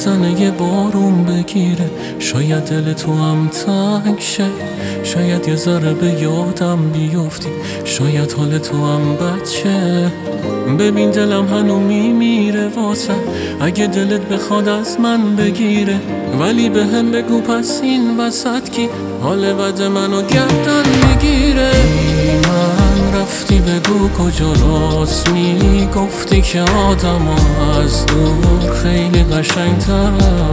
بزنه یه بارون بگیره، شاید دل تو هم تنگ شه، شاید یه ذره به یادم بیفتی، شاید حال تو هم بچه. ببین دلم هنو میمیره واسه، اگه دلت بخواد از من بگیره، ولی به هم بگو پس این وسط کی حال بد منو گردن میگیره. من رفتی بگو کجا راست میگفتی که آدم ها از دور خیلی قشنگ‌ترن.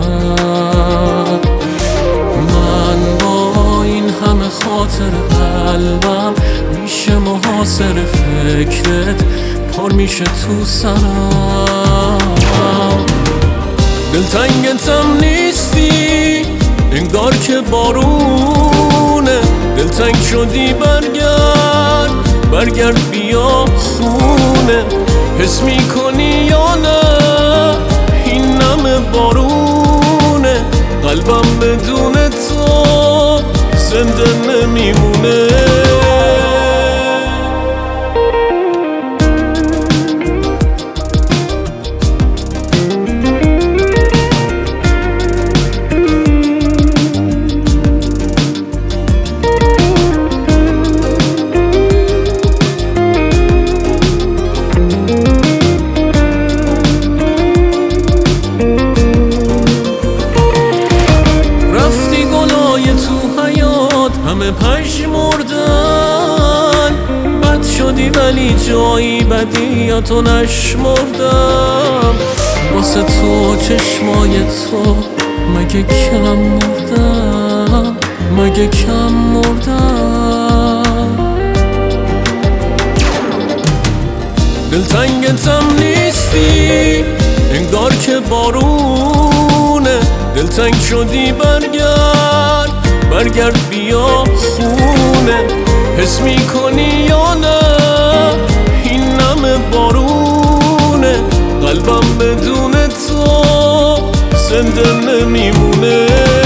من با این همه خاطر قلبم میشه محاصر فکرت پر میشه تو سرم. دلتنگتم نیستی انگار که بارونه، دلتنگ شدی برگرد بیا خونه. حس میکنی یا نه این نم بارونه، قلبم بدون تو زنده نمیمونه. همه پژمردن بد شدی ولی جایی بدیاتو نشمردم. واسه تو چشمای تو مگه کم مردم، مگه کم مردم. دلتنگتم نیستی انگار که بارونه، دلتنگ شدی برگرد بیا خونه. حس میکنی یا نه این نم بارونه، قلبم بدون تو زنده نمیمونه.